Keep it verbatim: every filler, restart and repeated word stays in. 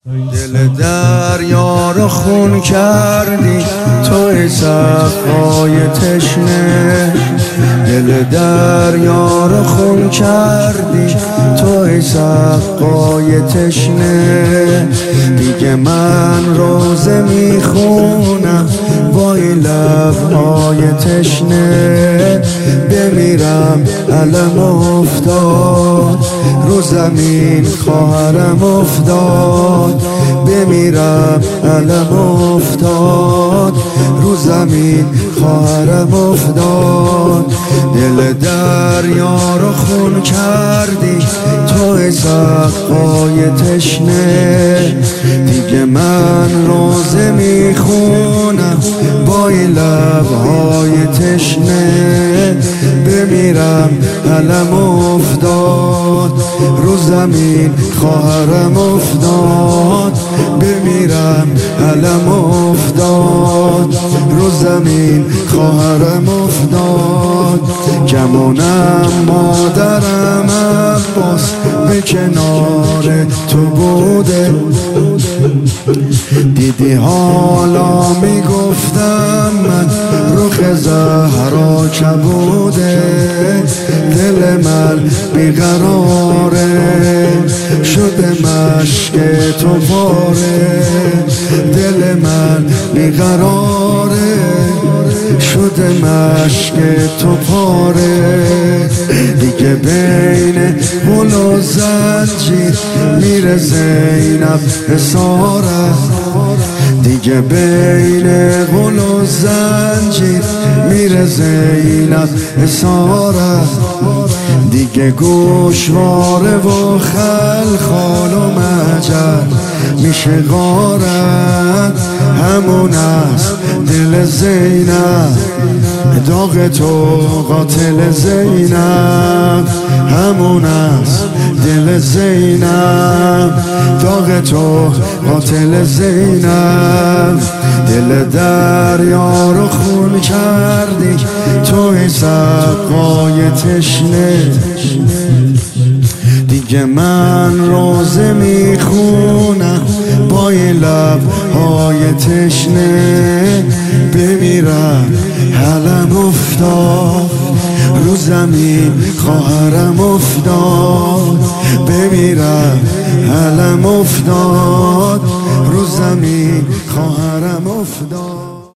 دل دریا رو خون کردی توی سقای تشنه، دل دریا رو خون کردی توی سقای تشنه. دیگه من روزه میخونم با این لبهای تشنه، بمیرم علم افتاد رو زمین خواهرم افتاد، بمیرم علم افتاد رو زمین خواهرم افتاد. دل دریا رو خون کردی توی سقای تشنه، دیگه من روزه میخونم با این لبهای تشنه، بمیرم علم افتاد رو زمین خواهرم افتاد، بمیرم علم افتاد رو زمین خواهرم افتاد. گمونم مادرم عباس به کنار تو بوده، دیدی حالا میگفتم من رخ زهرا کبوده، دل من بیقراره شده مشک تو پاره، دل من بیقراره شده مشک تو پاره. دیگه بین گل و زنجیر میره زینب اسارت، دیگه بین گل و زنجیر میره زینب اسارت. دیگه گوشواره و خلخال و مجل میشه غارت، همون است دل زینب داغ تو قاتل زینب، همون است دل زینب داغ تو قاتل زینب. دل دریا رو خون کردی توی سقای تشنه، دیگه من روزه میخونم با این لبهای تشنه، بمیرم علم افتاد رو زمین خواهرم افتاد، بمیرم علم افتاد رو زمین خواهرم افتاد.